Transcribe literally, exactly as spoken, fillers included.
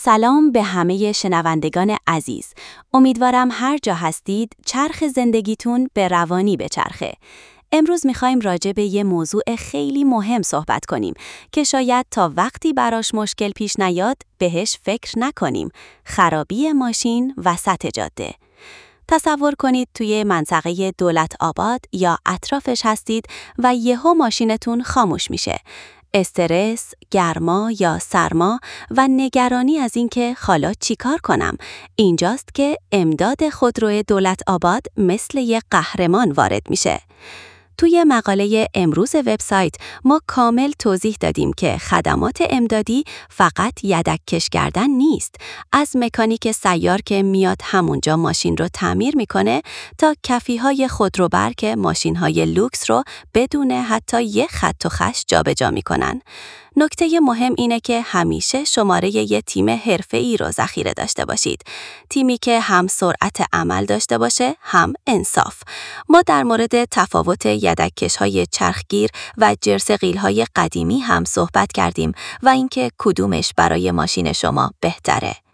سلام به همه شنوندگان عزیز. امیدوارم هر جا هستید چرخ زندگیتون به روانی بچرخه. امروز میخوایم راجع به یه موضوع خیلی مهم صحبت کنیم که شاید تا وقتی براش مشکل پیش نیاد بهش فکر نکنیم. خرابی ماشین وسط جاده. تصور کنید توی منطقه دولت آباد یا اطرافش هستید و یهو ماشینتون خاموش میشه. استرس، گرما یا سرما و نگرانی از اینکه حالا چیکار کنم. اینجاست که امداد خودرو دولت آباد مثل یک قهرمان وارد میشه. توی مقاله امروز وبسایت ما کامل توضیح دادیم که خدمات امدادی فقط یدک کش کردن نیست، از مکانیک سیار که میاد همونجا ماشین رو تعمیر میکنه تا کفیهای خودروبر که ماشین‌های لوکس رو بدون حتی یه خط و خش جابجا میکنن. نکته مهم اینه که همیشه شماره یه تیم حرفه‌ای رو ذخیره داشته باشید. تیمی که هم سرعت عمل داشته باشه، هم انصاف. ما در مورد تفاوت یدک‌کش‌های چرخگیر و جرس قیل‌های قدیمی هم صحبت کردیم و اینکه کدومش برای ماشین شما بهتره.